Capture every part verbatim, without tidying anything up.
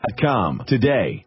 com today.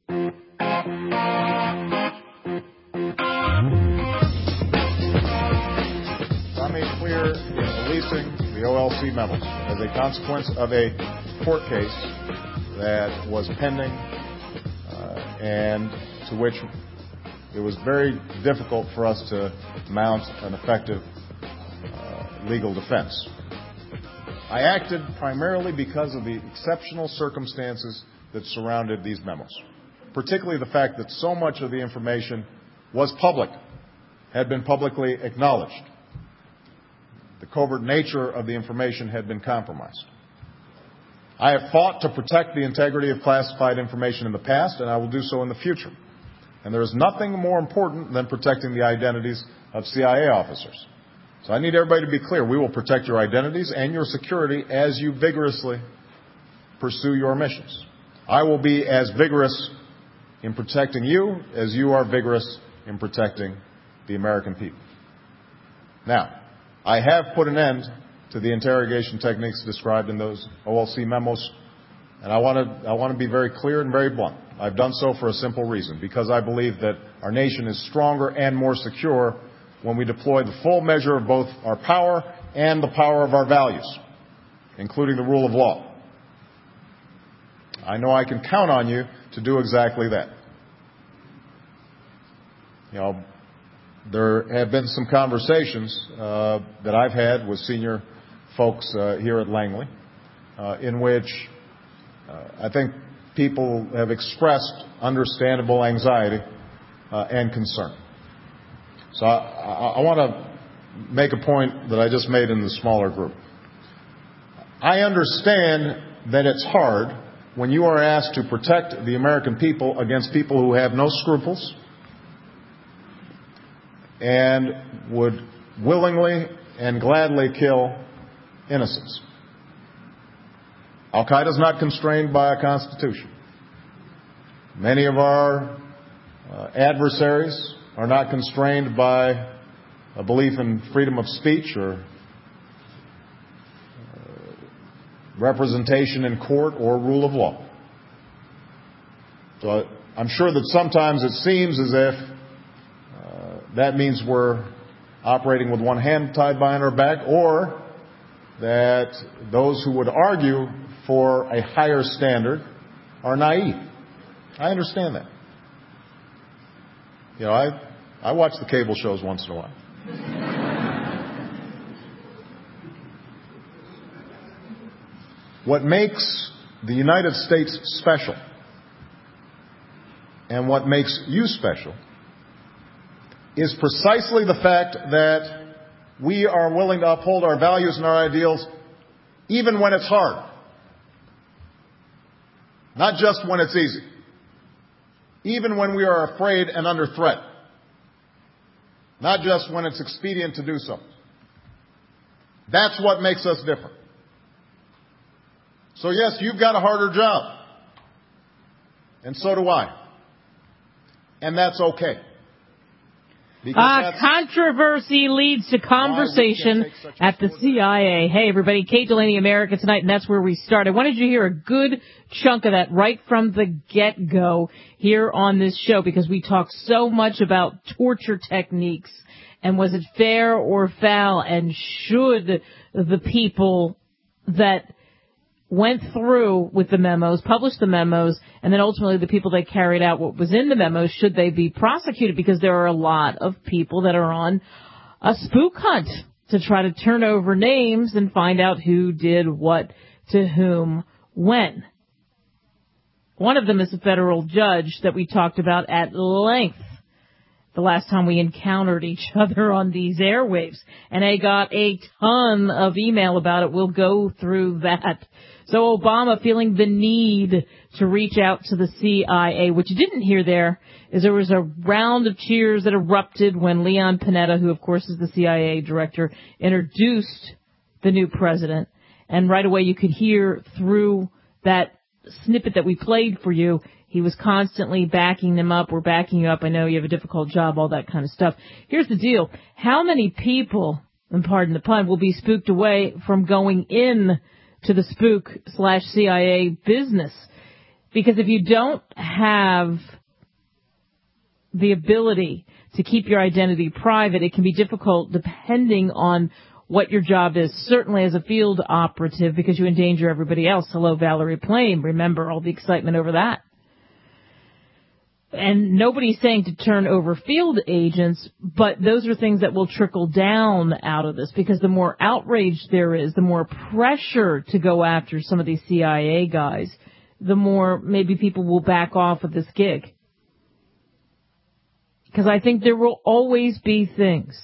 I made clear in releasing the O L C memos as a consequence of a court case that was pending uh, and to which it was very difficult for us to mount an effective uh, legal defense. I acted primarily because of the exceptional circumstances that surrounded these memos, particularly the fact that so much of the information was public, had been publicly acknowledged. The covert nature of the information had been compromised. I have fought to protect the integrity of classified information in the past, and I will do so in the future. And there is nothing more important than protecting the identities of C I A officers. So I need everybody to be clear. We will protect your identities and your security as you vigorously pursue your missions. I will be as vigorous in protecting you as you are vigorous in protecting the American people. Now, I have put an end to the interrogation techniques described in those O L C memos, and I want to I want to be very clear and very blunt. I've done so for a simple reason, because I believe that our nation is stronger and more secure when we deploy the full measure of both our power and the power of our values, including the rule of law. I know I can count on you to do exactly that. You know, there have been some conversations uh, that I've had with senior folks uh, here at Langley uh, in which uh, I think people have expressed understandable anxiety uh, and concern. So I, I, I want to make a point that I just made in the smaller group. I understand that it's hard when you are asked to protect the American people against people who have no scruples and would willingly and gladly kill innocents. Al-Qaeda is not constrained by a constitution. Many of our uh, adversaries are not constrained by a belief in freedom of speech or uh, representation in court or rule of law. So I'm sure that sometimes it seems as if uh, that means we're operating with one hand tied behind our back, or that those who would argue for a higher standard are naive. I understand that. You know, I, I watch the cable shows once in a while. What makes the United States special and what makes you special is precisely the fact that we are willing to uphold our values and our ideals even when it's hard. Not just when it's easy. Even when we are afraid and under threat. Not just when it's expedient to do so. That's what makes us different. So yes, you've got a harder job. And so do I. And that's okay. Uh, controversy leads to conversation at the C I A. Hey, everybody, Kate Delaney, America Tonight, and that's where we start. I wanted you to hear a good chunk of that right from the get-go here on this show, because we talk so much about torture techniques and was it fair or foul, and should the people that went through with the memos, published the memos, and then ultimately the people that carried out what was in the memos, should they be prosecuted? Because there are a lot of people that are on a spook hunt to try to turn over names and find out who did what to whom when. One of them is a federal judge that we talked about at length the last time we encountered each other on these airwaves. And I got a ton of email about it. We'll go through that. So Obama feeling the need to reach out to the C I A. What you didn't hear there is there was a round of cheers that erupted when Leon Panetta, who of course is the C I A director, introduced the new president. And right away you could hear through that snippet that we played for you, he was constantly backing them up. We're backing you up. I know you have a difficult job, all that kind of stuff. Here's the deal. How many people, and pardon the pun, will be spooked away from going in to the spook slash C I A business? Because if you don't have the ability to keep your identity private, it can be difficult depending on what your job is, certainly as a field operative, because you endanger everybody else. Hello, Valerie Plame. Remember all the excitement over that. And nobody's saying to turn over field agents, but those are things that will trickle down out of this, because the more outrage there is, the more pressure to go after some of these C I A guys, the more maybe people will back off of this gig. Because I think there will always be things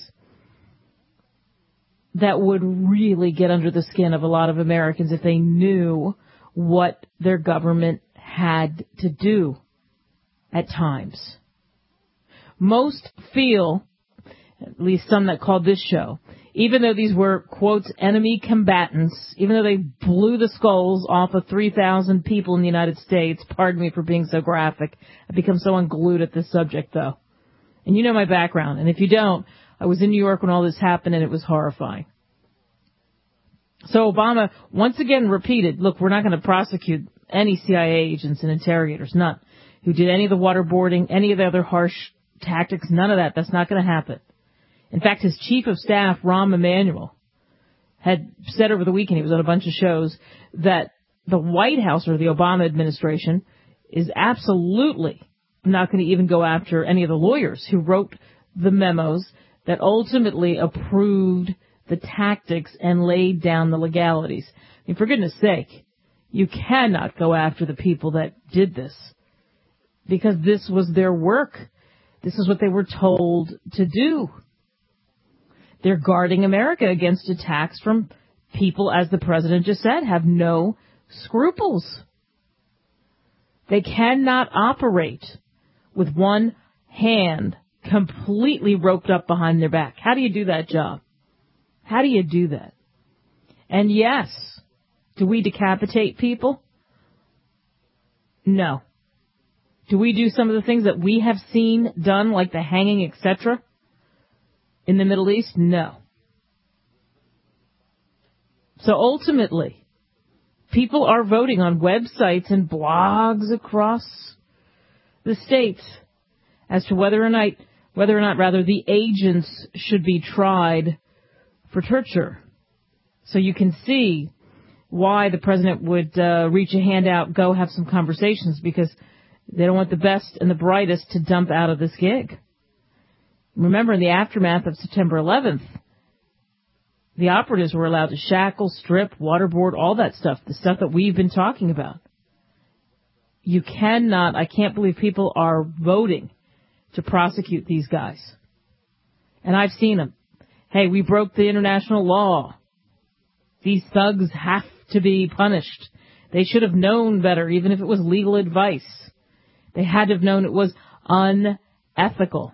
that would really get under the skin of a lot of Americans if they knew what their government had to do at times. Most feel, at least some that called this show, even though these were, quotes, enemy combatants, even though they blew the skulls off of three thousand people in the United States, pardon me for being so graphic, I've become so unglued at this subject, though. And you know my background, and if you don't, I was in New York when all this happened, and it was horrifying. So Obama once again repeated, look, we're not going to prosecute any C I A agents and interrogators, none, who did any of the waterboarding, any of the other harsh tactics, none of that. That's not going to happen. In fact, his chief of staff, Rahm Emanuel, had said over the weekend, he was on a bunch of shows, that the White House or the Obama administration is absolutely not going to even go after any of the lawyers who wrote the memos that ultimately approved the tactics and laid down the legalities. I mean, for goodness sake, you cannot go after the people that did this, because this was their work. This is what they were told to do. They're guarding America against attacks from people, as the president just said, have no scruples. They cannot operate with one hand completely roped up behind their back. How do you do that job? How do you do that? And yes, do we decapitate people? No. Do we do some of the things that we have seen done, like the hanging, et cetera, in the Middle East? No. So ultimately, people are voting on websites and blogs across the states as to whether or not, whether or not, rather, the agents should be tried for torture. So you can see why the president would uh, reach a hand out, go have some conversations, because they don't want the best and the brightest to dump out of this gig. Remember, in the aftermath of September eleventh, the operatives were allowed to shackle, strip, waterboard, all that stuff, the stuff that we've been talking about. You cannot, I can't believe people are voting to prosecute these guys. And I've seen them. Hey, we broke the international law. These thugs have to be punished. They should have known better, even if it was legal advice. They had to have known it was unethical.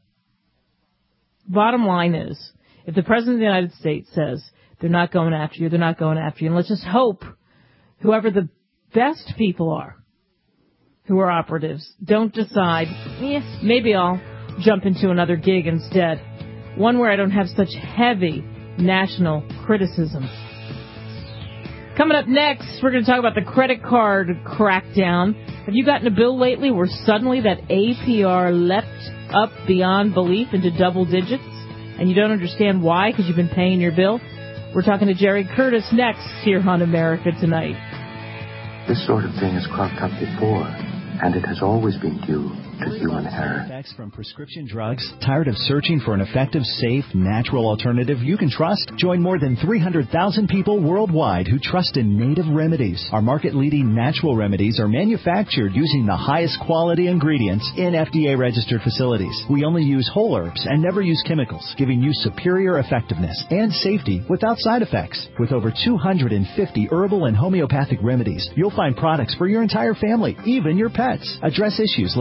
Bottom line is, if the President of the United States says they're not going after you, they're not going after you, and let's just hope whoever the best people are who are operatives don't decide, yes, maybe I'll jump into another gig instead. One where I don't have such heavy national criticism. Coming up next, we're going to talk about the credit card crackdown. Have you gotten a bill lately where suddenly that A P R leapt up beyond belief into double digits, and you don't understand why because you've been paying your bill? We're talking to Jerry Curtis next here on America Tonight. This sort of thing has cropped up before, and it has always been due to human error. Effects from prescription drugs? Tired of searching for an effective, safe, natural alternative you can trust? Join more than three hundred thousand people worldwide who trust in native remedies. Our market-leading natural remedies are manufactured using the highest quality ingredients in F D A-registered facilities. We only use whole herbs and never use chemicals, giving you superior effectiveness and safety without side effects. With over two hundred fifty herbal and homeopathic remedies, you'll find products for your entire family, even your pets. Address issues like concentration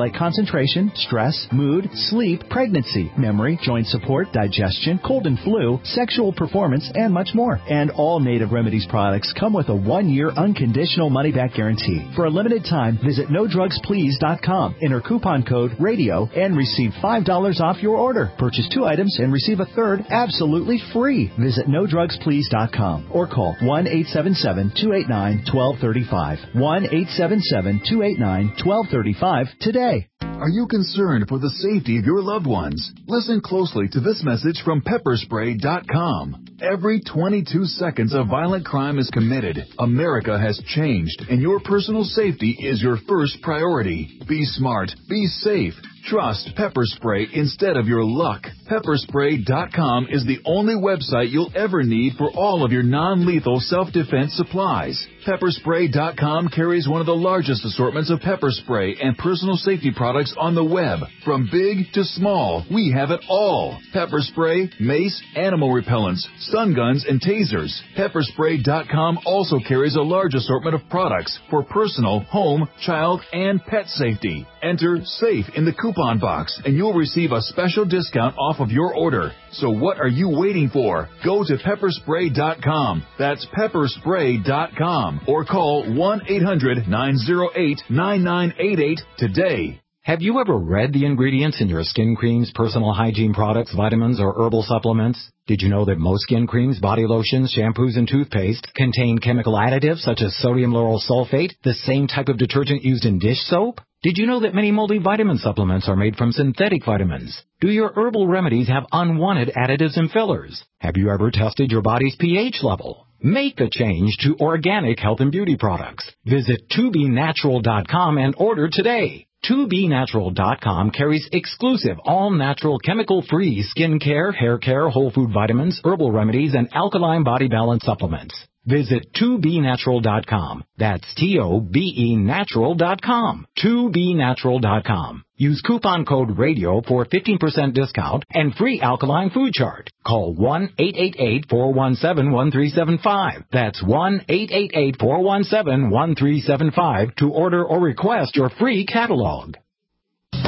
concentration, stress, mood, sleep, pregnancy, memory, joint support, digestion, cold and flu, sexual performance, and much more. And all Native Remedies products come with a one-year unconditional money-back guarantee. For a limited time, visit no drugs please dot com. Enter coupon code RADIO and receive five dollars off your order. Purchase two items and receive a third absolutely free. Visit no drugs please dot com or call one eight seven seven, two eight nine, one two three five. one eight seven seven, two eight nine, one two three five today. Are you concerned for the safety of your loved ones? Listen closely to this message from pepper spray dot com. Every twenty-two seconds a violent crime is committed. America has changed, and your personal safety is your first priority. Be smart. Be safe. Trust Pepper Spray instead of your luck. pepper spray dot com is the only website you'll ever need for all of your non-lethal self-defense supplies. pepper spray dot com carries one of the largest assortments of pepper spray and personal safety products on the web. From big to small, we have it all. Pepper spray, mace, animal repellents, stun guns, and tasers. pepper spray dot com also carries a large assortment of products for personal, home, child, and pet safety. Enter SAFE in the coupon box, and you'll receive a special discount off of your order. So what are you waiting for? Go to pepper spray dot com. That's pepper spray dot com. Or call one eight hundred, nine oh eight, nine nine eight eight today. Have you ever read the ingredients in your skin creams, personal hygiene products, vitamins, or herbal supplements? Did you know that most skin creams, body lotions, shampoos, and toothpaste contain chemical additives such as sodium lauryl sulfate, the same type of detergent used in dish soap? Did you know that many multivitamin supplements are made from synthetic vitamins? Do your herbal remedies have unwanted additives and fillers? Have you ever tested your body's pH level? Make the change to organic health and beauty products. Visit two b natural dot com and order today. two b natural dot com carries exclusive all-natural chemical-free skin care, hair care, whole food vitamins, herbal remedies, and alkaline body balance supplements. Visit two b natural dot com. That's T O B E natural dot com. two b natural dot com. Use coupon code RADIO for fifteen percent discount and free alkaline food chart. Call one eight eight eight, four one seven, one three seven five. That's one eight eight eight, four one seven, one three seven five to order or request your free catalog. Get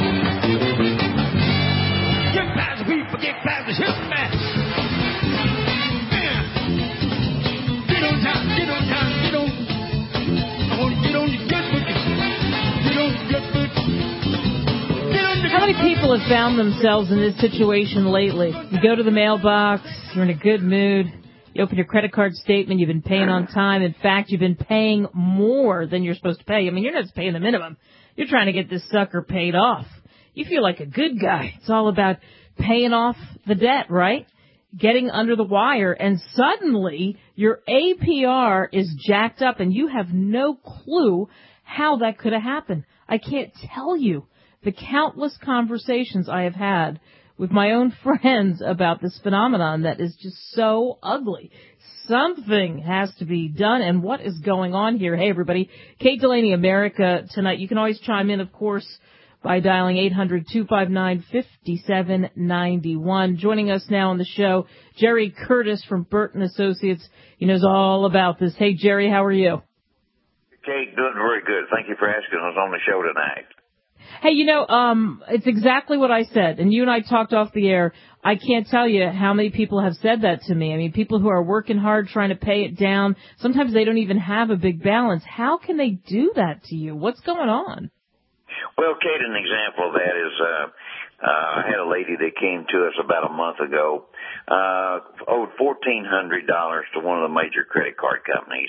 past the people, get past the ship, man. Get on time, get on time, get on. I want to get on your good foot. Get on your good foot. How many people have found themselves in this situation lately? You go to the mailbox, you're in a good mood, you open your credit card statement, you've been paying on time. In fact, you've been paying more than you're supposed to pay. I mean, you're not just paying the minimum. You're trying to get this sucker paid off. You feel like a good guy. It's all about paying off the debt, right? Getting under the wire, and suddenly your A P R is jacked up, and you have no clue how that could have happened. I can't tell you the countless conversations I have had with my own friends about this phenomenon that is just so ugly. Something has to be done, and what is going on here? Hey, everybody, Kate Delaney, America Tonight. You can always chime in, of course, by dialing eight hundred, two five nine, five seven nine one. Joining us now on the show, Jerry Curtis from Burton Associates. He knows all about this. Hey, Jerry, how are you? Kate, doing very good. Thank you for asking us on the show tonight. Hey, you know, um, it's exactly what I said, and you and I talked off the air. I can't tell you how many people have said that to me. I mean, people who are working hard trying to pay it down. Sometimes they don't even have a big balance. How can they do that to you? What's going on? Well, Kate, an example of that is uh, uh, I had a lady that came to us about a month ago, uh, owed fourteen hundred dollars to one of the major credit card companies.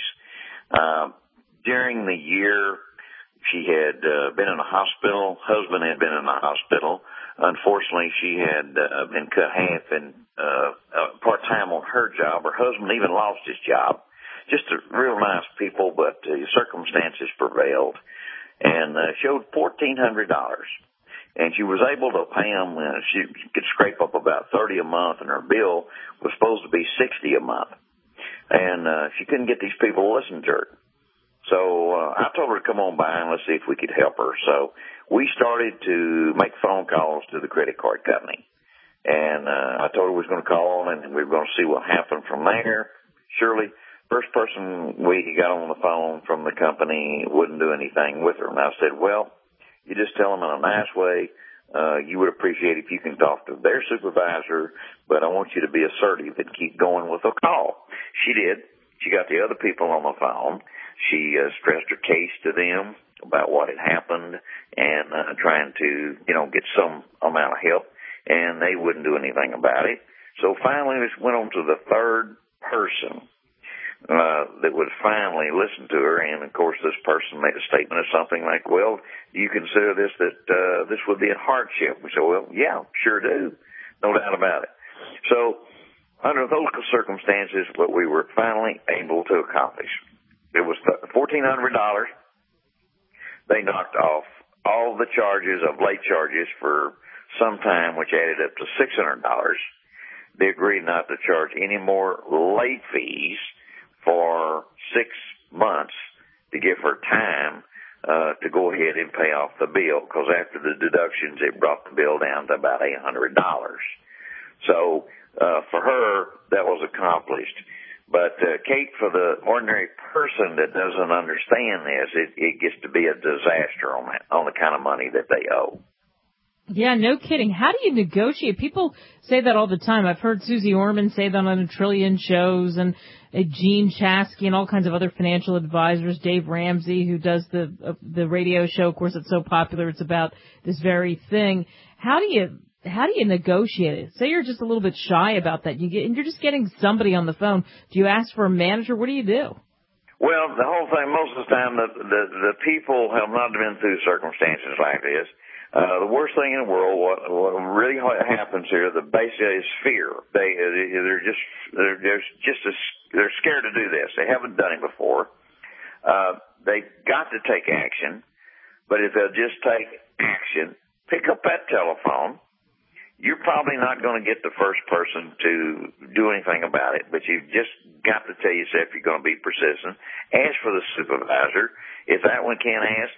Uh, during the year, she had uh, been in a hospital. Husband had been in a hospital. Unfortunately, she had uh, been cut half and uh, uh, part-time on her job. Her husband even lost his job. Just a real nice people, but uh, circumstances prevailed. And uh, she owed fourteen hundred dollars. And she was able to pay them. Uh, she could scrape up about thirty a month, and her bill was supposed to be sixty a month. And uh, she couldn't get these people to listen to her. So uh, I told her to come on by and let's see if we could help her. So we started to make phone calls to the credit card company. And uh, I told her we was going to call and we were going to see what happened from there. Surely, first person we got on the phone from the company wouldn't do anything with her. And I said, well, You just tell them in a nice way, uh, you would appreciate if you can talk to their supervisor, but I want you to be assertive and keep going with the call. She did. She got the other people on the phone. She uh, stressed her case to them about what had happened and uh, trying to, you know, get some amount of help, and they wouldn't do anything about it. So finally, we went on to the third person uh, that would finally listen to her, and of course, this person made a statement of something like, "Well, do you consider this that uh, this would be a hardship?" We said, "Well, yeah, sure do, no doubt about it." So under those circumstances, what we were finally able to accomplish, it was fourteen hundred dollars. They knocked off all the charges of late charges for some time, which added up to six hundred dollars. They agreed not to charge any more late fees for six months to give her time uh, to go ahead and pay off the bill, because after the deductions, it brought the bill down to about eight hundred dollars. So uh, for her, that was accomplished. But, uh, Kate, for the ordinary person that doesn't understand this, it, it gets to be a disaster on that, on the kind of money that they owe. Yeah, no kidding. How do you negotiate? People say that all the time. I've heard Susie Orman say that on a trillion shows, and uh, Gene Chasky and all kinds of other financial advisors, Dave Ramsey, who does the uh, the radio show. Of course, it's so popular. It's about this very thing. How do you how do you negotiate it? Say you're just a little bit shy about that. You get, and you're just getting somebody on the phone. Do you ask for a manager? What do you do? Well, the whole thing, most of the time, the, the, the people have not been through circumstances like this. Uh, the worst thing in the world, what, what really happens here, the basic is fear. They, they're just, they're, they're just, a, they're scared to do this. They haven't done it before. Uh, they got to take action, but if they'll just take action, pick up that telephone. You're probably not going to get the first person to do anything about it, but you've just got to tell yourself you're going to be persistent. Ask for the supervisor. If that one can't ask,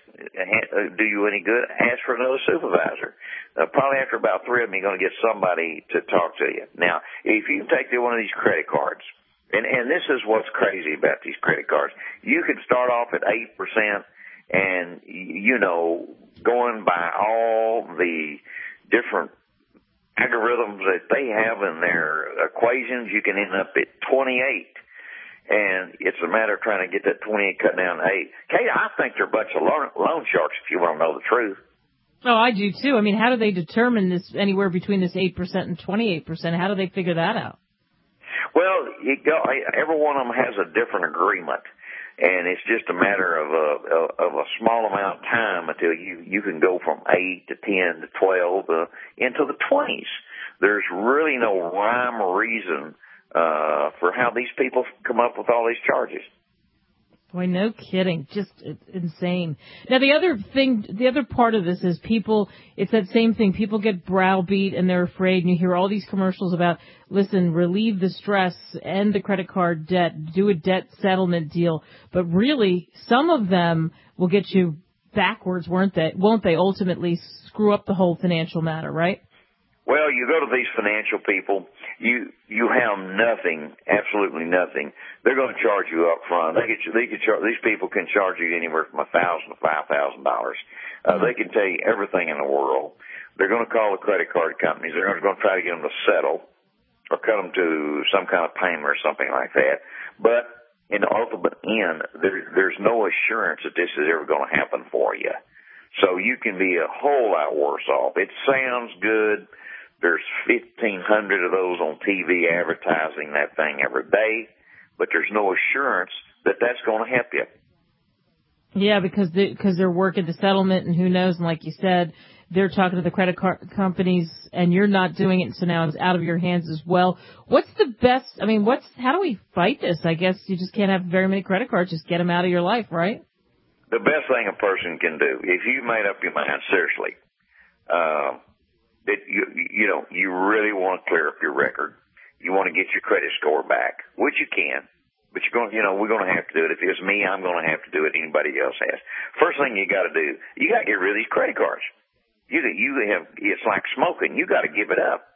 do you any good, ask for another supervisor. Uh, probably after about three of them, you're going to get somebody to talk to you. Now, if you take one of these credit cards, and, and this is what's crazy about these credit cards, you can start off at eight percent, and, you know, going by all the different algorithms that they have in their equations, you can end up at twenty-eight. And it's a matter of trying to get that twenty-eight cut down to eight. Kate, I think they're a bunch of loan, loan sharks, if you want to know the truth. Oh, I do, too. I mean, how do they determine this anywhere between this eight percent and twenty-eight percent? How do they figure that out? Well, you go, every one of them has a different agreement. And it's just a matter of a, of a small amount of time until you, you can go from eight to ten to twelve uh, into the twenties. There's really no rhyme or reason uh, for how these people come up with all these charges. Boy, no kidding. Just insane. Now, the other thing, the other part of this is people, it's that same thing. People get browbeat and they're afraid, and you hear all these commercials about, listen, relieve the stress, end the credit card debt, do a debt settlement deal. But really, some of them will get you backwards, weren't they? Won't they ultimately screw up the whole financial matter, right? Well, you go to these financial people, you you have nothing, absolutely nothing. They're going to charge you up front. They get you, they can charge, these people can charge you anywhere from a thousand to five thousand dollars. Uh, they can tell you everything in the world. They're going to call the credit card companies. They're going to try to get them to settle or cut them to some kind of payment or something like that. But in the ultimate end, there, there's no assurance that this is ever going to happen for you. So you can be a whole lot worse off. It sounds good. There's fifteen hundred of those on T V advertising that thing every day, but there's no assurance that that's going to help you. Yeah, because they, because they're working the settlement, and who knows, and like you said, they're talking to the credit card companies, and you're not doing it, so now it's out of your hands as well. What's the best, I mean, what's, how do we fight this? I guess you just can't have very many credit cards, just get them out of your life, right? The best thing a person can do, if you've made up your mind, seriously, uh, that you, you know, you really want to clear up your record. You want to get your credit score back, which you can, but you're going, you know, we're going to have to do it. If it's me, I'm going to have to do it. Anybody else has. First thing you got to do, you got to get rid of these credit cards. You, you have, it's like smoking. You got to give it up.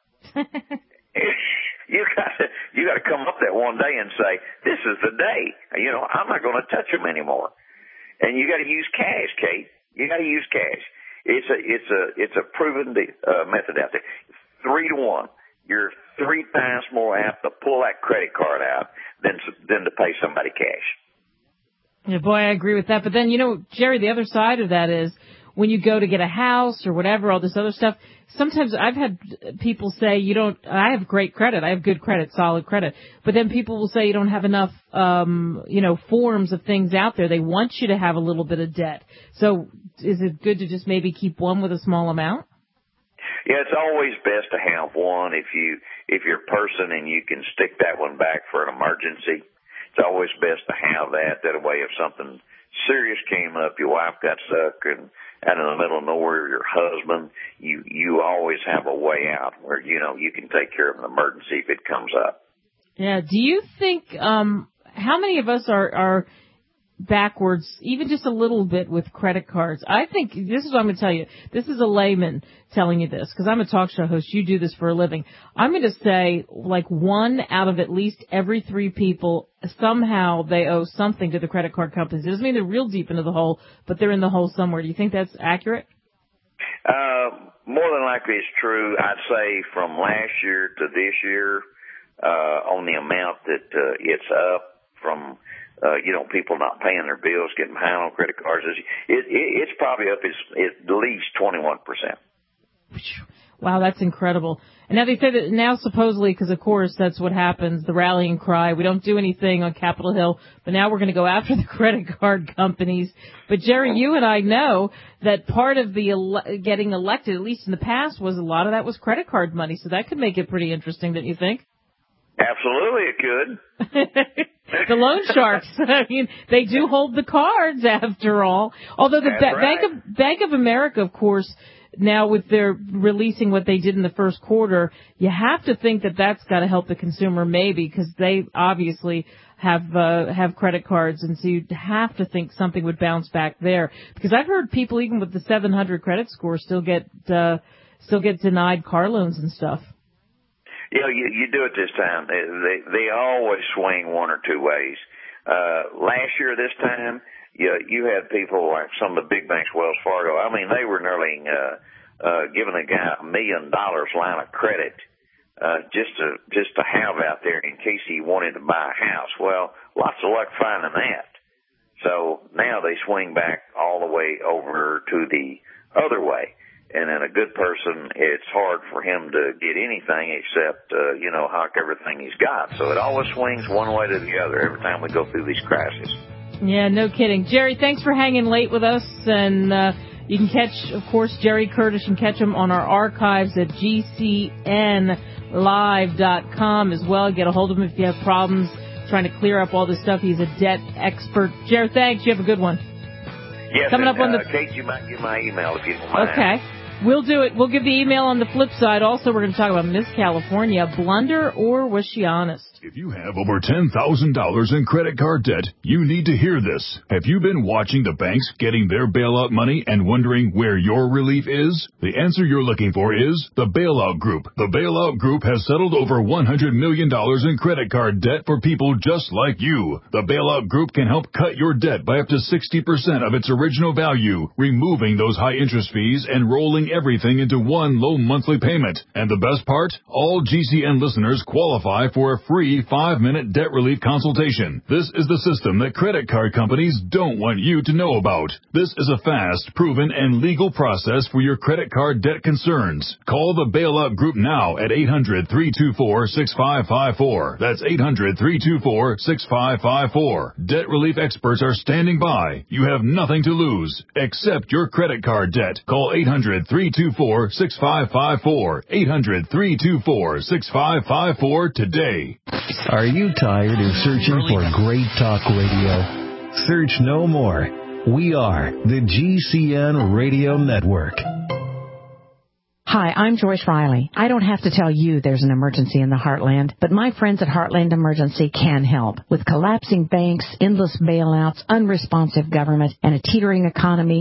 you got to, you got to come up that one day and say, this is the day. You know, I'm not going to touch them anymore. And you got to use cash, Kate. You got to use cash. It's a it's a it's a proven uh, method out there. Three to one. You're three times more apt to pull that credit card out than than to pay somebody cash. Yeah, boy, I agree with that. But then, you know, Jerry, the other side of that is when you go to get a house or whatever, all this other stuff, sometimes I've had people say you don't, I have great credit. I have good credit, solid credit. But then people will say you don't have enough, um, you know, forms of things out there. They want you to have a little bit of debt. So is it good to just maybe keep one with a small amount? Yeah, it's always best to have one if you, if you're a person and you can stick that one back for an emergency. It's always best to have that. That way if something serious came up, your wife got stuck and out in the middle of nowhere, your husband, you, you always have a way out where, you know, you can take care of an emergency if it comes up. Yeah. Do you think, um, how many of us are, are backwards, even just a little bit with credit cards? I think this is what I'm going to tell you. This is a layman telling you this because I'm a talk show host. You do this for a living. I'm going to say like one out of at least every three people, somehow they owe something to the credit card companies. It doesn't mean they're real deep into the hole, but they're in the hole somewhere. Do you think that's accurate? Uh, more than likely it's true. I'd say from last year to this year, uh, on the amount that, uh, it's up from, Uh, you know, people not paying their bills, getting behind on credit cards. It, it, it's probably up as, at least twenty-one percent. Wow, that's incredible. And now they say that now supposedly, because of course that's what happens, the rallying cry, we don't do anything on Capitol Hill, but now we're going to go after the credit card companies. But Jerry, you and I know that part of the ele- getting elected, at least in the past, was a lot of that was credit card money. So that could make it pretty interesting, don't you think? Absolutely, it could. The loan sharks. I mean, they do hold the cards after all. Although the ba- right. Bank of Bank of America, of course, now with their releasing what they did in the first quarter, you have to think that that's got to help the consumer maybe because they obviously have uh, have credit cards, and so you'd have to think something would bounce back there. Because I've heard people even with the seven hundred credit score still get uh, still get denied car loans and stuff. You know, you, you do it this time. They, they, they always swing one or two ways. Uh, last year this time, you, you had people like some of the big banks, Wells Fargo. I mean, they were nearly, uh, uh, giving a guy a million dollars line of credit, uh, just to, just to have out there in case he wanted to buy a house. Well, lots of luck finding that. So now they swing back all the way over to the other way. And then a good person, it's hard for him to get anything except, uh, you know, hawk everything he's got. So it always swings one way to the other every time we go through these crises. Yeah, no kidding. Jerry, thanks for hanging late with us. And uh, you can catch, of course, Jerry Curtis. You can catch him on our archives at G C N live dot com as well. Get a hold of him if you have problems trying to clear up all this stuff. He's a debt expert. Jerry, thanks. You have a good one. Yes, Coming and, up on uh, the... Kate, you might give my email if you don't mind. Okay. We'll do it. We'll give the email on the flip side. Also, we're going to talk about Miss California. Blunder or was she honest? If you have over ten thousand dollars in credit card debt, you need to hear this. Have you been watching the banks getting their bailout money and wondering where your relief is? The answer you're looking for is the Bailout Group. The Bailout Group has settled over one hundred million dollars in credit card debt for people just like you. The Bailout Group can help cut your debt by up to sixty percent of its original value, removing those high interest fees and rolling everything into one low monthly payment. And the best part? All G C N listeners qualify for a free five-minute debt relief consultation. This is the system that credit card companies don't want you to know about. This is a fast, proven, and legal process for your credit card debt concerns. Call the Bailout Group now at eight hundred, three two four, six five five four. That's eight hundred, three two four, six five five four. Debt relief experts are standing by. You have nothing to lose, except your credit card debt. Call eight hundred, three two four, six five five four. eight hundred, three two four, six five five four today. Are you tired of searching for great talk radio? Search no more. We are the G C N Radio Network. Hi, I'm Joyce Riley. I don't have to tell you there's an emergency in the Heartland, but my friends at Heartland Emergency can help. With collapsing banks, endless bailouts, unresponsive government, and a teetering economy,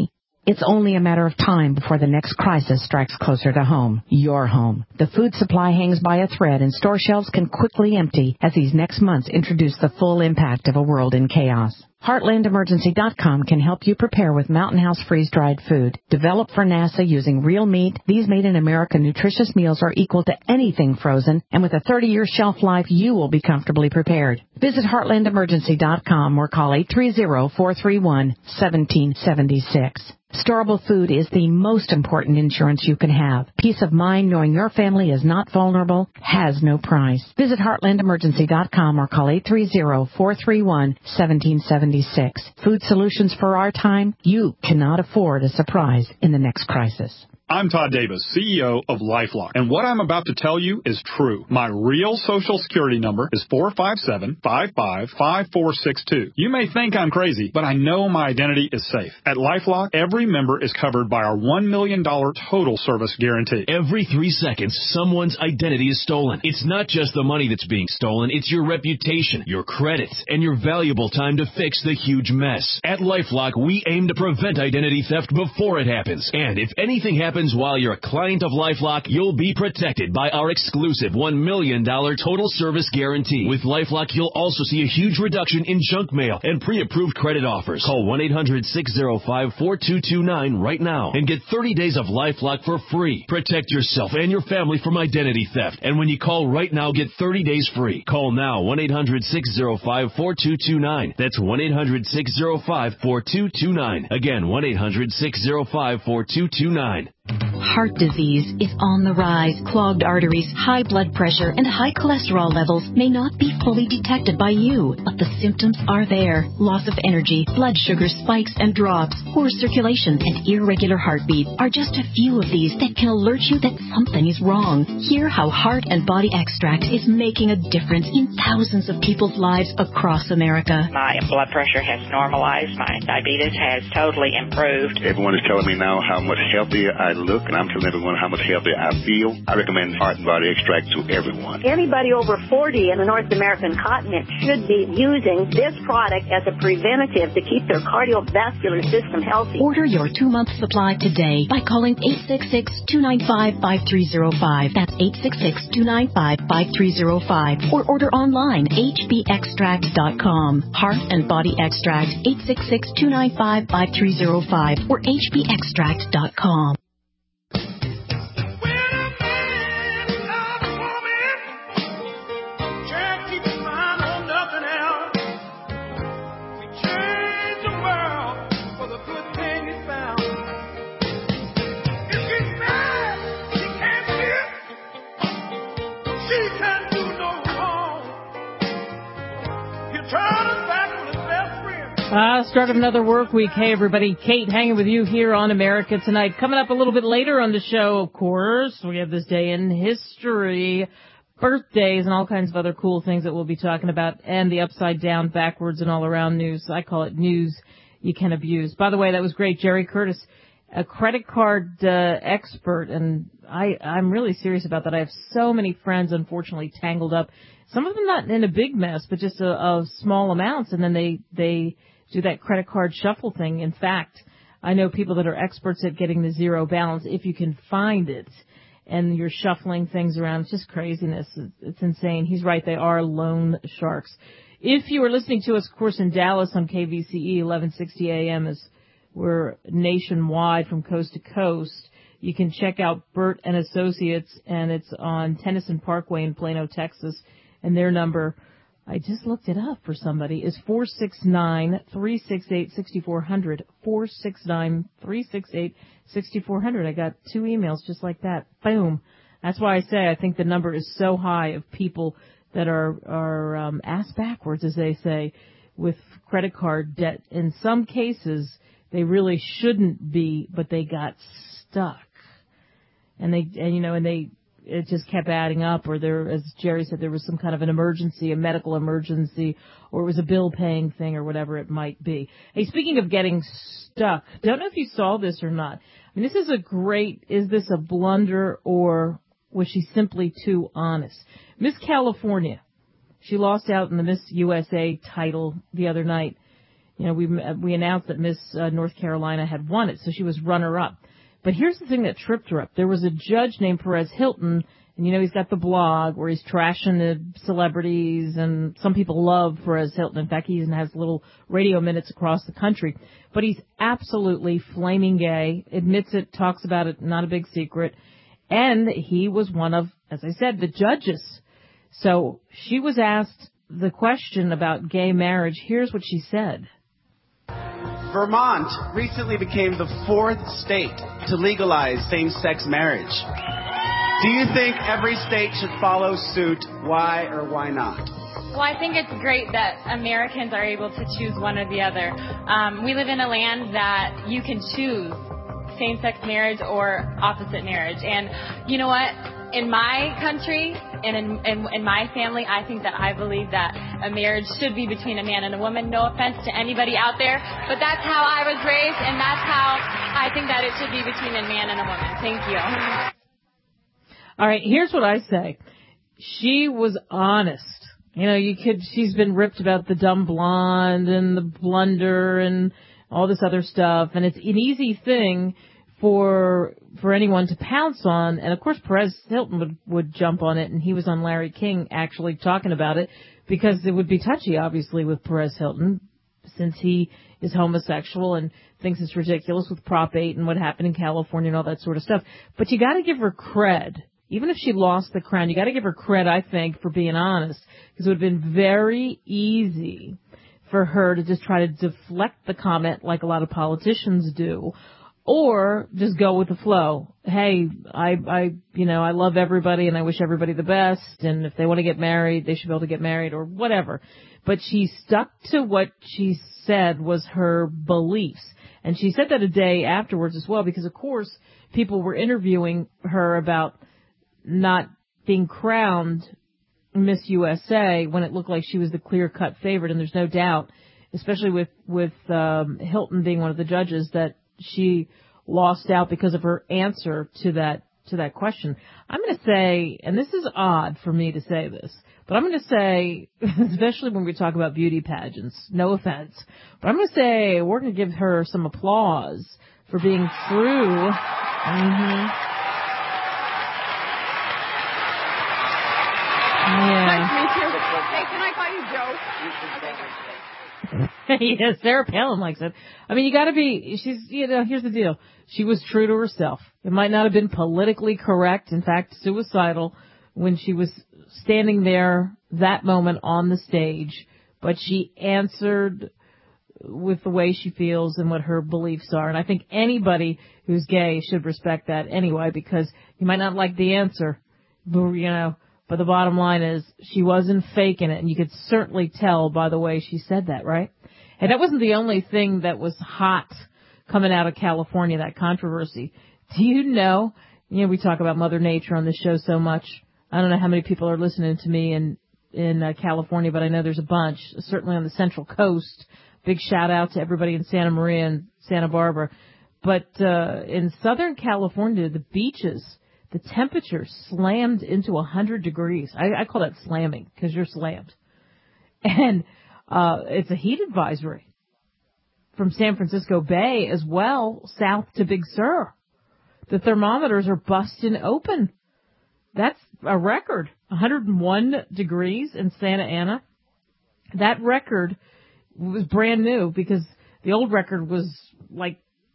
It's only a matter of time before the next crisis strikes closer to home, your home. The food supply hangs by a thread and store shelves can quickly empty as these next months introduce the full impact of a world in chaos. Heartland Emergency dot com can help you prepare with Mountain House freeze-dried food. Developed for NASA using real meat, these made-in-America nutritious meals are equal to anything frozen, and with a thirty-year shelf life, you will be comfortably prepared. Visit Heartland Emergency dot com or call eight three zero, four three one, one seven seven six. Storable food is the most important insurance you can have. Peace of mind knowing your family is not vulnerable has no price. Visit Heartland Emergency dot com or call eight three zero, four three one, one seven seven six. Food solutions for our time. You cannot afford a surprise in the next crisis. I'm Todd Davis, C E O of LifeLock, and what I'm about to tell you is true. My real Social Security number is four five seven, five five, five four six two. You may think I'm crazy, but I know my identity is safe. At LifeLock, every member is covered by our one million dollars total service guarantee. Every three seconds, someone's identity is stolen. It's not just the money that's being stolen, it's your reputation, your credits, and your valuable time to fix the huge mess. At LifeLock, we aim to prevent identity theft before it happens. And if anything happens while you're a client of LifeLock, you'll be protected by our exclusive one million dollars total service guarantee. With LifeLock, you'll also see a huge reduction in junk mail and pre-approved credit offers. Call one eight hundred, six zero five, four two two nine right now and get thirty days of LifeLock for free. Protect yourself and your family from identity theft. And when you call right now, get thirty days free. Call now, one eight hundred, six zero five, four two two nine. That's one eight hundred, six zero five, four two two nine. Again, one eight hundred, six zero five, four two two nine. Heart disease is on the rise. Clogged arteries, high blood pressure, and high cholesterol levels may not be fully detected by you, but the symptoms are there. Loss of energy, blood sugar spikes and drops, poor circulation, and irregular heartbeat are just a few of these that can alert you that something is wrong. Hear how Heart and Body Extract is making a difference in thousands of people's lives across America. My blood pressure has normalized. My diabetes has totally improved. Everyone is telling me now how much healthier I look, and I'm telling everyone how much healthier I feel. I recommend Heart and Body Extract to everyone. Anybody over forty in the North American continent should be using this product as a preventative to keep their cardiovascular system healthy. Order your two-month supply today by calling eight six six, two nine five, five three zero five. That's eight six six, two nine five, five three zero five. Or order online, h b extract dot com. Heart and Body Extract, eight six six, two nine five, five three zero five or h b extract dot com. Uh, start of another work week. Hey, everybody. Kate hanging with you here on America Tonight. Coming up a little bit later on the show, of course, we have this day in history, birthdays, and all kinds of other cool things that we'll be talking about, and the upside down, backwards, and all around news. I call it news you can abuse. By the way, that was great. Jerry Curtis, a credit card uh, expert, and I, I'm really serious about that. I have so many friends, unfortunately, tangled up. Some of them not in a big mess, but just a, of small amounts, and then they, they do that credit card shuffle thing. In fact, I know people that are experts at getting the zero balance if you can find it, and you're shuffling things around. It's just craziness. It's insane. He's right. They are loan sharks. If you are listening to us, of course, in Dallas on K V C E, eleven sixty A M, as we're nationwide from coast to coast, you can check out Burt and Associates, and it's on Tennyson Parkway in Plano, Texas, and their number, I just looked it up for somebody, is four six nine, three six eight, six four zero zero, four six nine, three six eight, six four zero zero. I got two emails just like that. Boom. That's why I say I think the number is so high of people that are, are um, ass backwards, as they say, with credit card debt. In some cases, they really shouldn't be, but they got stuck. And they, and you know, and they, it just kept adding up, or there, as Jerry said, there was some kind of an emergency, a medical emergency, or it was a bill paying thing, or whatever it might be. Hey, speaking of getting stuck, don't know if you saw this or not. I mean, this is a great, is this a blunder, or was she simply too honest? Miss California, she lost out in the Miss U S A title the other night. you know, we we announced that Miss uh, North Carolina had won it, so she was runner-up. But here's the thing that tripped her up. There was a judge named Perez Hilton, and, you know, he's got the blog where he's trashing the celebrities, and some people love Perez Hilton. In fact, he even has little radio minutes across the country. But he's absolutely flaming gay, admits it, talks about it, not a big secret. And he was one of, as I said, the judges. So she was asked the question about gay marriage. Here's what she said. Vermont recently became the fourth state to legalize same-sex marriage. Do you think every state should follow suit? Why or why not? Well, I think it's great that Americans are able to choose one or the other. Um, we live in a land that you can choose same-sex marriage or opposite marriage. And you know what? In my country and in, in, in my family, I think that I believe that a marriage should be between a man and a woman. No offense to anybody out there, but that's how I was raised, and that's how I think that it should be between a man and a woman. Thank you. All right, here's what I say. She was honest. You know, you could, she's been ripped about the dumb blonde and the blunder and all this other stuff, and it's an easy thing for for anyone to pounce on. And of course Perez Hilton would, would jump on it, and he was on Larry King actually talking about it, because it would be touchy obviously with Perez Hilton since he is homosexual and thinks it's ridiculous with Prop eight and what happened in California and all that sort of stuff. But you got to give her cred. Even if she lost the crown, you got to give her cred, I think, for being honest, because it would have been very easy for her to just try to deflect the comment like a lot of politicians do, or just go with the flow. Hey, I, I, you know, I love everybody and I wish everybody the best, and if they want to get married, they should be able to get married, or whatever. But she stuck to what she said was her beliefs. And she said that a day afterwards as well, because of course people were interviewing her about not being crowned Miss U S A when it looked like she was the clear-cut favorite. And there's no doubt, especially with, with um, Hilton being one of the judges, that she lost out because of her answer to that to that question. I'm going to say, and this is odd for me to say this, but I'm going to say, especially when we talk about beauty pageants, no offense, but I'm going to say we're going to give her some applause for being true. Mm-hmm. Yeah. Nice to meet you. Hey, can I call you Joe? Yes, Sarah Palin likes it. I mean, you got to be, she's, you know, here's the deal. She was true to herself. It might not have been politically correct, in fact, suicidal, when she was standing there that moment on the stage, but she answered with the way she feels and what her beliefs are. And I think anybody who's gay should respect that anyway, because you might not like the answer, but, you know, but the bottom line is she wasn't faking it, and you could certainly tell by the way she said that, right? And that wasn't the only thing that was hot coming out of California, that controversy. Do you know, you know, we talk about Mother Nature on this show so much. I don't know how many people are listening to me in, in uh, California, but I know there's a bunch, certainly on the Central Coast. Big shout out to everybody in Santa Maria and Santa Barbara. But uh, in Southern California, the beaches, the temperature slammed into one hundred degrees. I, I call that slamming, because you're slammed. And uh, it's a heat advisory from San Francisco Bay as well, south to Big Sur. The thermometers are busting open. That's a record. one hundred one degrees in Santa Ana. That record was brand new, because the old record was like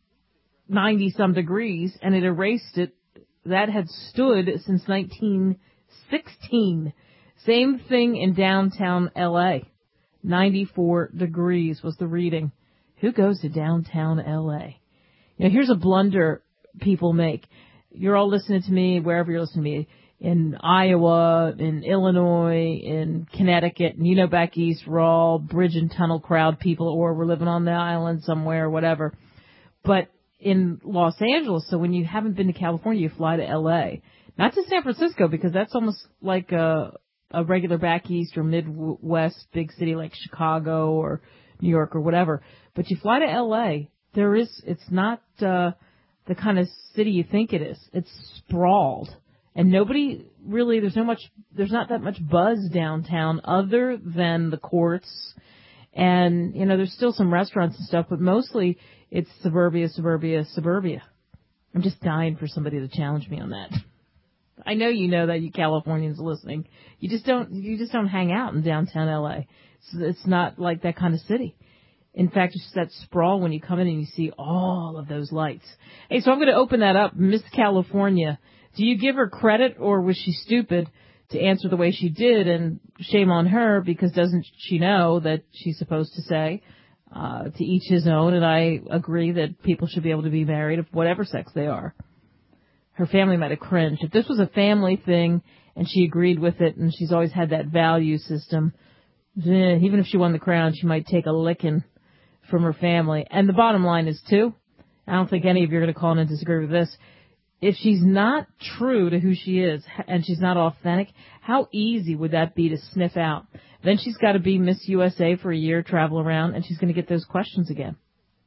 ninety some degrees, and it erased it. That had stood since nineteen sixteen. Same thing in downtown L A. ninety-four degrees was the reading. Who goes to downtown L A? You know, here's a blunder people make. You're all listening to me wherever you're listening to me, in Iowa, in Illinois, in Connecticut, and you know back east we're all bridge and tunnel crowd people, or we're living on the island somewhere, whatever. But in Los Angeles, so when you haven't been to California, you fly to L A. Not to San Francisco, because that's almost like a, a regular back east or Midwest big city like Chicago or New York or whatever. But you fly to L A, there is, it's not uh, the kind of city you think it is. It's sprawled. And nobody really, there's no much, there's not that much buzz downtown other than the courts And, you know, there's still some restaurants and stuff, but mostly it's suburbia, suburbia, suburbia. I'm just dying for somebody to challenge me on that. I know you know that, you Californians listening. You just don't, you just don't hang out in downtown L A. It's, it's not like that kind of city. In fact, it's just that sprawl when you come in and you see all of those lights. Hey, so I'm going to open that up. Miss California, do you give her credit, or was she stupid to answer the way she did? And shame on her, because doesn't she know that she's supposed to say, uh, to each his own, and I agree that people should be able to be married of whatever sex they are. Her family might have cringed. If this was a family thing and she agreed with it, and she's always had that value system, eh, even if she won the crown, she might take a licking from her family. And the bottom line is, too, I don't think any of you are going to call in and disagree with this, if she's not true to who she is and she's not authentic, how easy would that be to sniff out? Then she's got to be Miss U S A for a year, travel around, and she's going to get those questions again.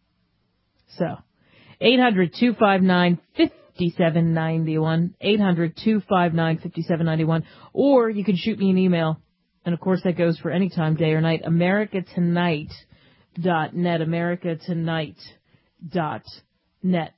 So, eight hundred, two five nine, five seven nine one, eight hundred, two five nine, five seven nine one, or you can shoot me an email, and of course that goes for any time, day or night, america tonight dot net, america tonight dot net.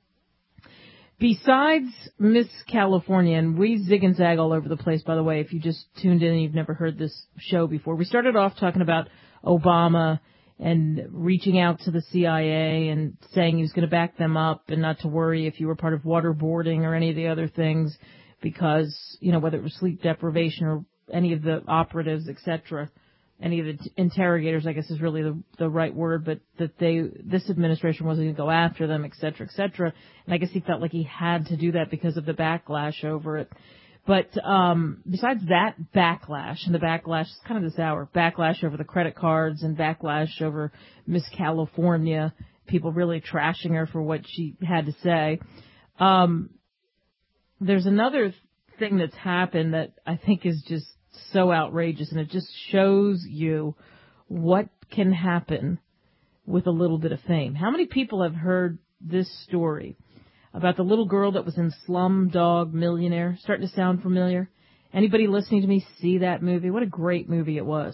Besides Miss California, and we zig and zag all over the place, by the way, if you just tuned in and you've never heard this show before. We started off talking about Obama and reaching out to the C I A and saying he was going to back them up and not to worry if you were part of waterboarding or any of the other things, because, you know, whether it was sleep deprivation or any of the operatives, et cetera, any of the t- interrogators, I guess is really the, the right word, but that they, this administration wasn't going to go after them, et cetera, et cetera. And I guess he felt like he had to do that because of the backlash over it. But um besides that backlash, and the backlash is kind of this hour, backlash over the credit cards and backlash over Miss California, people really trashing her for what she had to say, um, there's another thing that's happened that I think is just so outrageous, and it just shows you what can happen with a little bit of fame. How many people have heard this story about the little girl that was in Slumdog Millionaire? Starting to sound familiar? Anybody listening to me see that movie? What a great movie it was.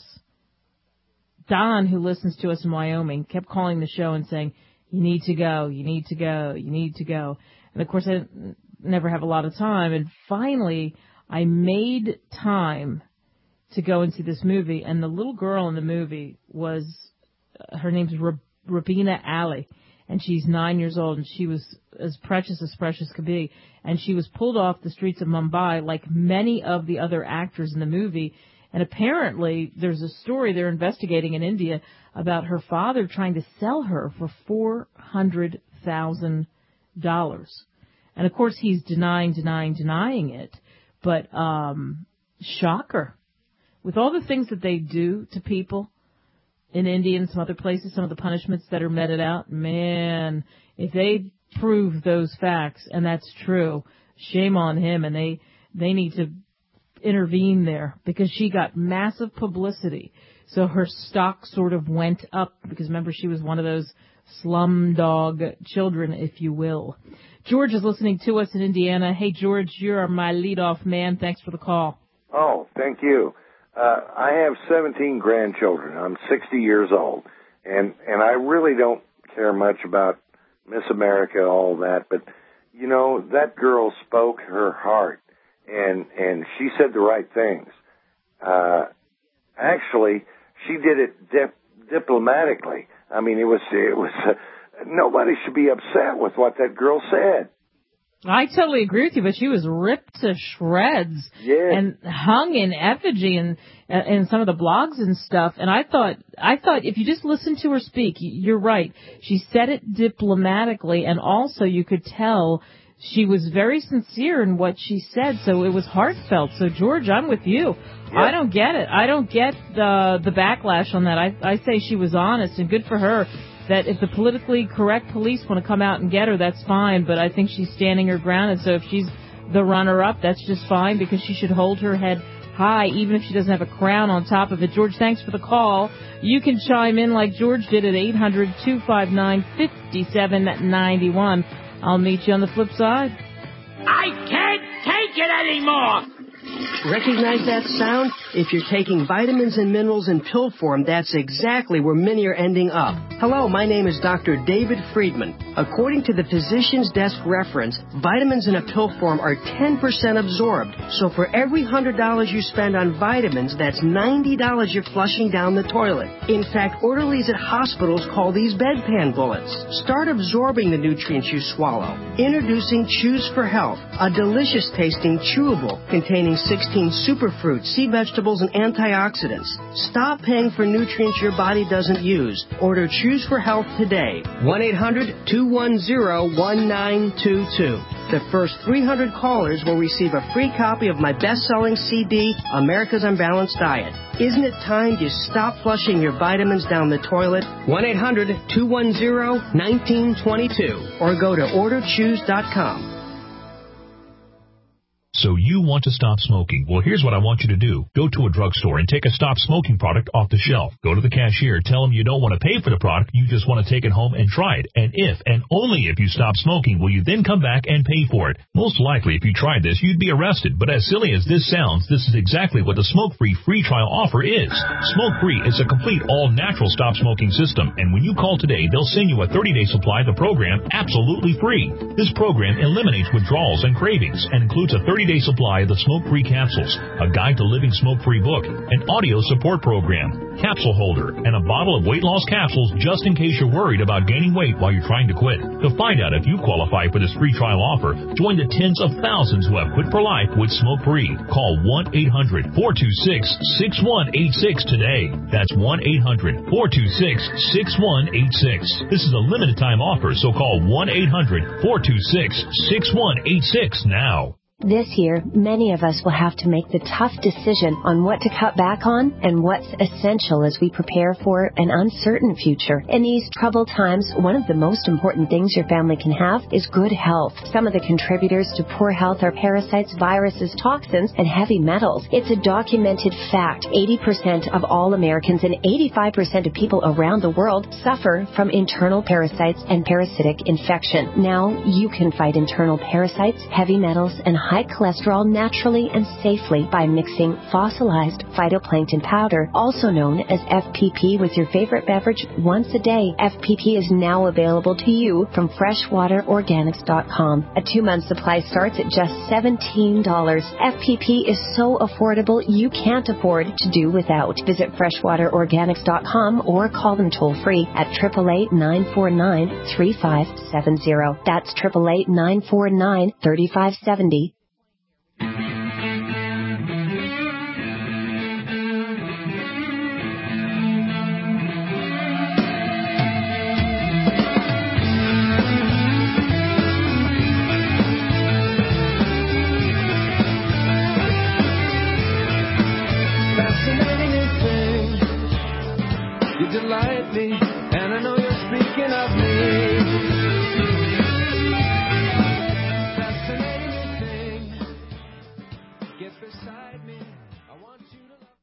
Don, who listens to us in Wyoming, kept calling the show and saying, you need to go, you need to go, you need to go. And of course I never have a lot of time, and finally I made time to go and see this movie, and the little girl in the movie was, uh, her name's Rab- Rabina Ali, and she's nine years old, and she was as precious as precious could be, and she was pulled off the streets of Mumbai like many of the other actors in the movie, and apparently there's a story they're investigating in India about her father trying to sell her for four hundred thousand dollars. And of course he's denying, denying, denying it, but um shocker. With all the things that they do to people in India and some other places, some of the punishments that are meted out, man, if they prove those facts, and that's true, shame on him, and they, they need to intervene there, because she got massive publicity. So her stock sort of went up, because remember, she was one of those slumdog children, if you will. George is listening to us in Indiana. Hey, George, you're my leadoff man. Thanks for the call. Oh, thank you. Uh, I have seventeen grandchildren. I'm sixty years old, and and I really don't care much about Miss America, all that, but, you know, that girl spoke her heart, and and she said the right things. Uh, actually, she did it dip- diplomatically. I mean, it was, it was, uh, nobody should be upset with what that girl said. I totally agree with you, but she was ripped to shreds yeah. and hung in effigy in, in some of the blogs and stuff. And I thought, I thought if you just listen to her speak, you're right. She said it diplomatically, and also you could tell she was very sincere in what she said. So it was heartfelt. So George, I'm with you. Yeah. I don't get it. I don't get the the backlash on that. I I say she was honest, and good for her. That if the politically correct police want to come out and get her, that's fine. But I think she's standing her ground. And so if she's the runner-up, that's just fine, because she should hold her head high, even if she doesn't have a crown on top of it. George, thanks for the call. You can chime in like George did at eight hundred, two five nine, five seven nine one. I'll meet you on the flip side. I can't take it anymore. Recognize that sound? If you're taking vitamins and minerals in pill form, that's exactly where many are ending up. Hello, my name is Doctor David Friedman. According to the Physician's Desk reference, vitamins in a pill form are ten percent absorbed. So for every one hundred dollars you spend on vitamins, that's ninety dollars you're flushing down the toilet. In fact, orderlies at hospitals call these bedpan bullets. Start absorbing the nutrients you swallow. Introducing Choose for Health, a delicious tasting chewable containing sixteen superfruits, sea vegetables, and antioxidants. Stop paying for nutrients your body doesn't use. Order Choose for Health today. one eight hundred two one zero one nine two two. The first three hundred callers will receive a free copy of my best-selling C D, America's Unbalanced Diet. Isn't it time you stop flushing your vitamins down the toilet? one eight hundred two one zero one nine two two or go to order choose dot com. So you want to stop smoking. Well, here's what I want you to do. Go to a drugstore and take a stop smoking product off the shelf. Go to the cashier. Tell them you don't want to pay for the product. You just want to take it home and try it. And if, and only if you stop smoking, will you then come back and pay for it. Most likely, if you tried this, you'd be arrested. But as silly as this sounds, this is exactly what the Smoke-Free free trial offer is. Smoke-Free is a complete all-natural stop smoking system. And when you call today, they'll send you a thirty-day supply of the program absolutely free. This program eliminates withdrawals and cravings and includes a thirty-day supply of the Smoke-Free capsules, a guide to living smoke-free book, an audio support program, capsule holder, and a bottle of weight loss capsules just in case you're worried about gaining weight while you're trying to quit. To find out if you qualify for this free trial offer, join the tens of thousands who have quit for life with Smoke-Free. Call one eight hundred four two six six one eight six today. That's one eight hundred four two six six one eight six. This is a limited time offer, so call one eight hundred four two six six one eight six now. This year, many of us will have to make the tough decision on what to cut back on and what's essential as we prepare for an uncertain future. In these troubled times, one of the most important things your family can have is good health. Some of the contributors to poor health are parasites, viruses, toxins, and heavy metals. It's a documented fact. eighty percent of all Americans and eighty-five percent of people around the world suffer from internal parasites and parasitic infection. Now, you can fight internal parasites, heavy metals, and high cholesterol naturally and safely by mixing fossilized phytoplankton powder, also known as F P P, with your favorite beverage once a day. F P P is now available to you from freshwater organics dot com. A two-month supply starts at just seventeen dollars. F P P is so affordable you can't afford to do without. Visit freshwater organics dot com or call them toll-free at eight eight eight, nine four nine, three five seven zero. That's eight eight eight, nine four nine, three five seven zero. Delight me, and I know you're speaking of me. Fascinating thing, get beside me. I want you to love.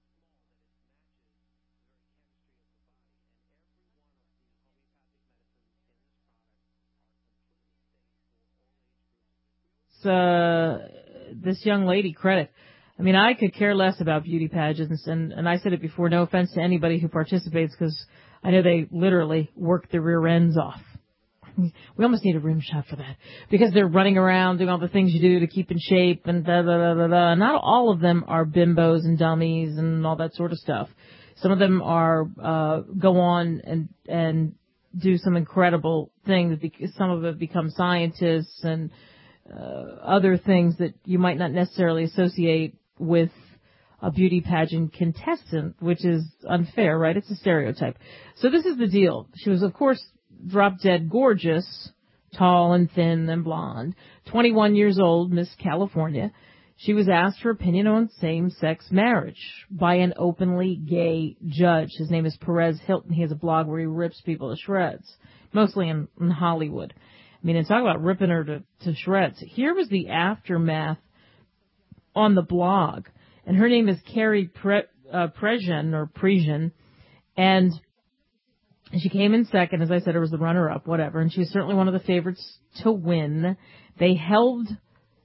Uh, this young lady credit. I mean, I could care less about beauty pageants, and, and I said it before, no offense to anybody who participates, because I know they literally work their rear ends off. We almost need a rim shot for that, because they're running around doing all the things you do to keep in shape, and da da da da da. Not all of them are bimbos and dummies and all that sort of stuff. Some of them are uh, go on and and do some incredible things. Some of them become scientists and uh, other things that you might not necessarily associate with a beauty pageant contestant, which is unfair, right? It's a stereotype. So this is the deal. She was, of course, drop dead gorgeous, tall and thin and blonde, twenty-one years old, Miss California. She was asked her opinion on same-sex marriage by an openly gay judge. His name is Perez Hilton. He has a blog where he rips people to shreds, mostly in, in Hollywood. I mean, and talk about ripping her to, to shreds. Here was the aftermath on the blog, and her name is Carrie Pre, uh, Prejean, or Prejean, and she came in second. As I said, her was the runner-up, whatever, and she was certainly one of the favorites to win. They held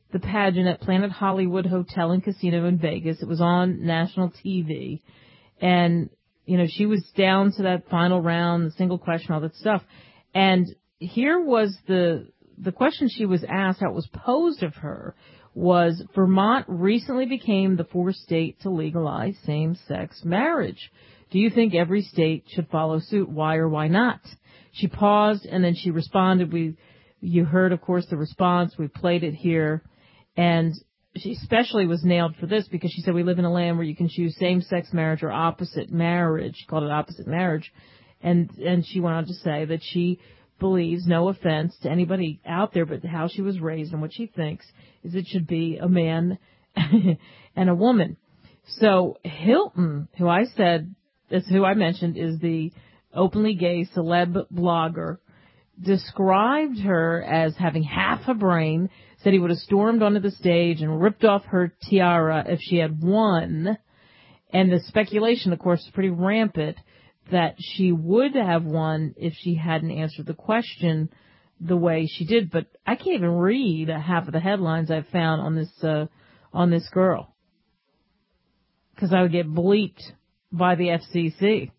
the pageant at Planet Hollywood Hotel and Casino in Vegas. It was on national T V. And, you know, she was down to that final round, the single question, all that stuff. And here was the the question she was asked, how it was posed of her, was Vermont recently became the fourth state to legalize same-sex marriage. Do you think every state should follow suit? Why or why not? She paused, and then she responded. We, you heard, of course, the response. We played it here. And she especially was nailed for this because she said we live in a land where you can choose same-sex marriage or opposite marriage. She called it opposite marriage. And, and she went on to say that she believes, no offense to anybody out there, but how she was raised and what she thinks is it should be a man and a woman. So Hilton, who I said, is who I mentioned, is the openly gay celeb blogger, described her as having half a brain, said he would have stormed onto the stage and ripped off her tiara if she had won. And the speculation, of course, is pretty rampant that she would have won if she hadn't answered the question the way she did. But I can't even read half of the headlines I've found on this uh, on this girl because I would get bleeped by the F C C.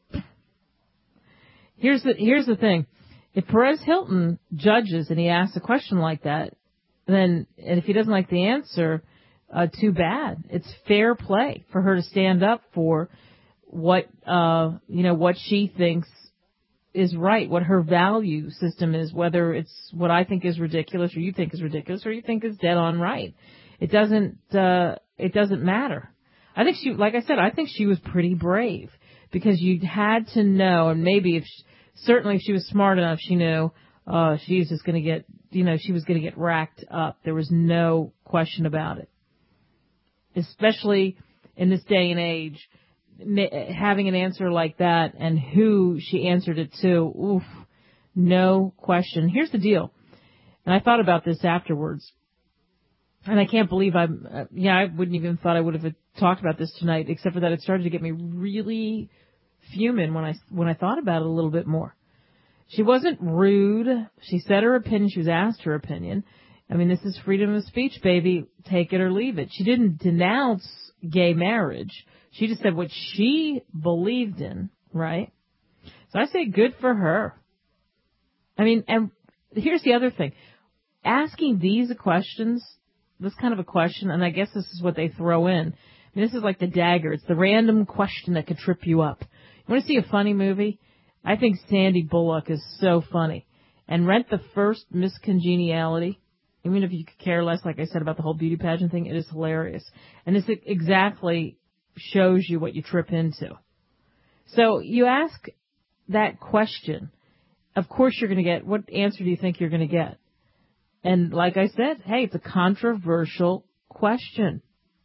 Here's the here's the thing: if Perez Hilton judges and he asks a question like that, then and if he doesn't like the answer, uh, too bad. It's fair play for her to stand up for what, uh, you know, what she thinks is right, what her value system is, whether it's what I think is ridiculous or you think is ridiculous or you think is dead on right. It doesn't, uh, it doesn't matter. I think she, like I said, I think she was pretty brave because you had to know, and maybe if, she, certainly if she was smart enough, she knew, uh, she's just going to get, you know, she was going to get racked up. There was no question about it. Especially in this day and age, having an answer like that and who she answered it to, oof, no question. Here's the deal. And I thought about this afterwards. And I can't believe I'm, uh, yeah, I wouldn't even thought I would have talked about this tonight, except for that it started to get me really fuming when I, when I thought about it a little bit more. She wasn't rude. She said her opinion. She was asked her opinion. I mean, this is freedom of speech, baby. Take it or leave it. She didn't denounce gay marriage. She just said what she believed in, right? So I say good for her. I mean, and here's the other thing. Asking these questions, this kind of a question, and I guess this is what they throw in. I mean, this is like the dagger. It's the random question that could trip you up. You want to see a funny movie? I think Sandy Bullock is so funny. And Rent the First Miss Congeniality, even if you could care less, like I said, about the whole beauty pageant thing, it is hilarious. And this exactly shows you what you trip into. So you ask that question, of course you're going to get, what answer do you think you're going to get? And like I said, hey, it's a controversial question,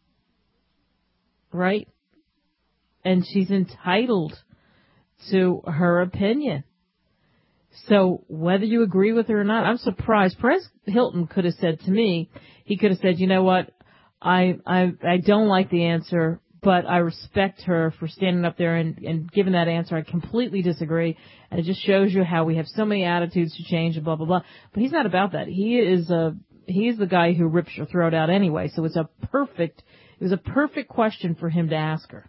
right? And she's entitled to her opinion. So whether you agree with her or not, I'm surprised. Perez Hilton could have said to me, he could have said, you know what, I I I don't like the answer, but I respect her for standing up there and, and giving that answer. I completely disagree. And it just shows you how we have so many attitudes to change and blah, blah, blah. But he's not about that. He is a, he's the guy who rips your throat out anyway. So it's a perfect, it was a perfect question for him to ask her.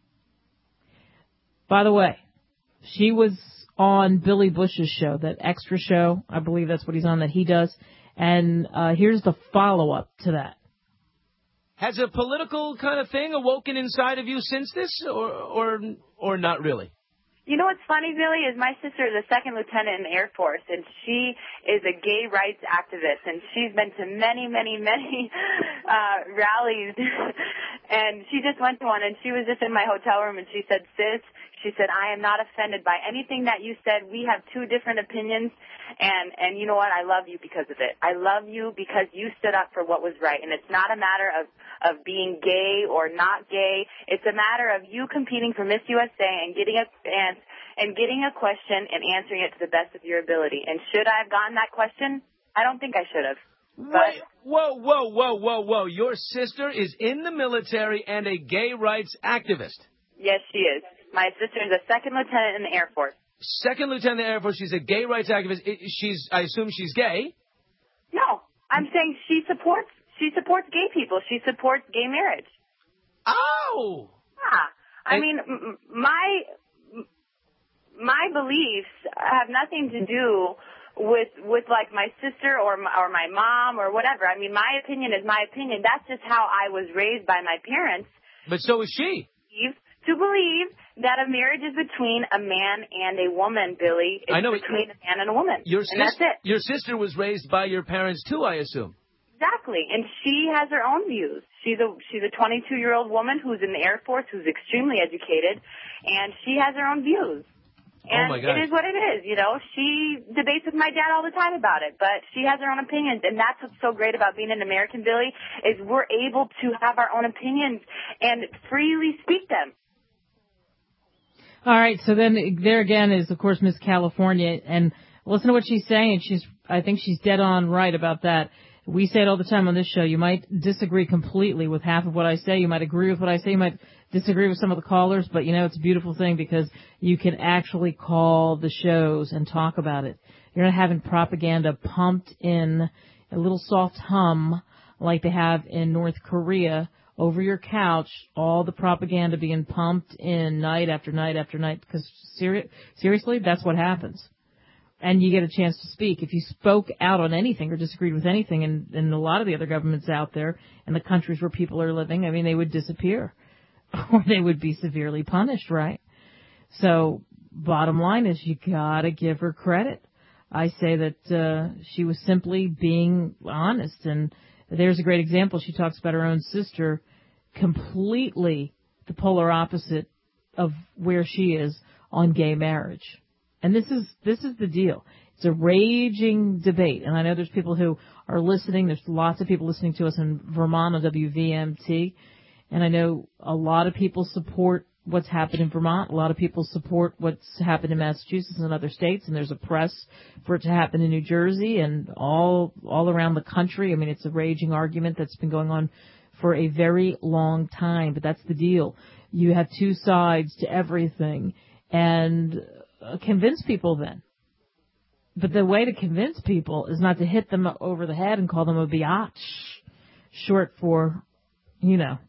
By the way, she was on Billy Bush's show, that extra show. I believe that's what he's on that he does. And uh, here's the follow-up to that. Has a political kind of thing awoken inside of you since this, or or or not really? You know what's funny, Billy, is my sister is a second lieutenant in the Air Force, and she is a gay rights activist, and she's been to many, many, many uh, rallies, and she just went to one, and she was just in my hotel room, and she said, sis, she said, I am not offended by anything that you said. We have two different opinions, and, and you know what? I love you because of it. I love you because you stood up for what was right, and it's not a matter of, of being gay or not gay. It's a matter of you competing for Miss U S A and getting a and, and getting a question and answering it to the best of your ability. And should I have gotten that question? I don't think I should have. Wait, whoa, whoa, whoa, whoa, whoa. Your sister is in the military and a gay rights activist. Yes, she is. My sister is a second lieutenant in the Air Force. Second lieutenant in the Air Force. She's a gay rights activist. She's, I assume she's gay? No. I'm saying she supports she supports gay people. She supports gay marriage. Oh. Yeah. I And- mean, m- my my beliefs have nothing to do with with like my sister or my, or my mom or whatever. I mean, my opinion is my opinion. That's just how I was raised by my parents. But so is she. To believe that a marriage is between a man and a woman, Billy. It's I know, between a man and a woman. Your and that's sister, it. your sister was raised by your parents too, I assume. Exactly. And she has her own views. She's a she's a twenty-two-year-old woman who's in the Air Force, who's extremely educated, and she has her own views. And oh my God. it is what it is, you know. She debates with my dad all the time about it, but she has her own opinions, and that's what's so great about being an American, Billy, is we're able to have our own opinions and freely speak them. All right, so then there again is, of course, Miss California, and listen to what she's saying. She's, I think she's dead on right about that. We say it all the time on this show. You might disagree completely with half of what I say. You might agree with what I say. You might disagree with some of the callers, but you know, it's a beautiful thing because you can actually call the shows and talk about it. You're not having propaganda pumped in a little soft hum like they have in North Korea over your couch, all the propaganda being pumped in night after night after night, because seri- seriously, that's what happens. And you get a chance to speak. If you spoke out on anything or disagreed with anything, and, and a lot of the other governments out there and the countries where people are living, I mean, they would disappear or they would be severely punished, right? So bottom line is you gotta give her credit. I say that uh, she was simply being honest, and there's a great example. She talks about her own sister, completely the polar opposite of where she is on gay marriage. And this is this is the deal. It's a raging debate, and I know there's people who are listening. There's lots of people listening to us in Vermont on W V M T, and I know a lot of people support what's happened in Vermont. A lot of people support what's happened in Massachusetts and other states, and there's a press for it to happen in New Jersey and all all around the country. I mean, it's a raging argument that's been going on for a very long time, but that's the deal. You have two sides to everything, and uh, convince people then. But the way to convince people is not to hit them over the head and call them a biatch, short for, you know,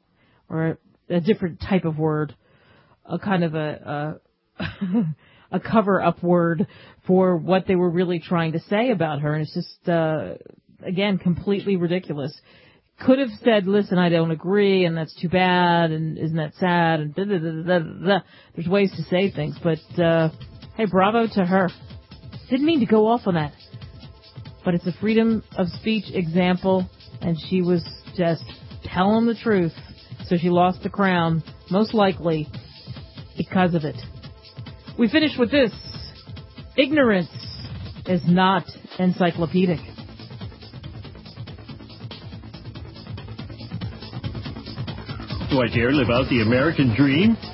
or a different type of word, a kind of a a, a cover-up word for what they were really trying to say about her. And it's just, uh, again, completely ridiculous. Could have said, listen, I don't agree, and that's too bad, and isn't that sad, and da da da da da da. There's ways to say things, but, uh, hey, bravo to her. Didn't mean to go off on that. But it's a freedom of speech example, and she was just telling the truth. So she lost the crown, most likely because of it. We finish with this. Ignorance is not encyclopedic. Do I dare live out the American dream?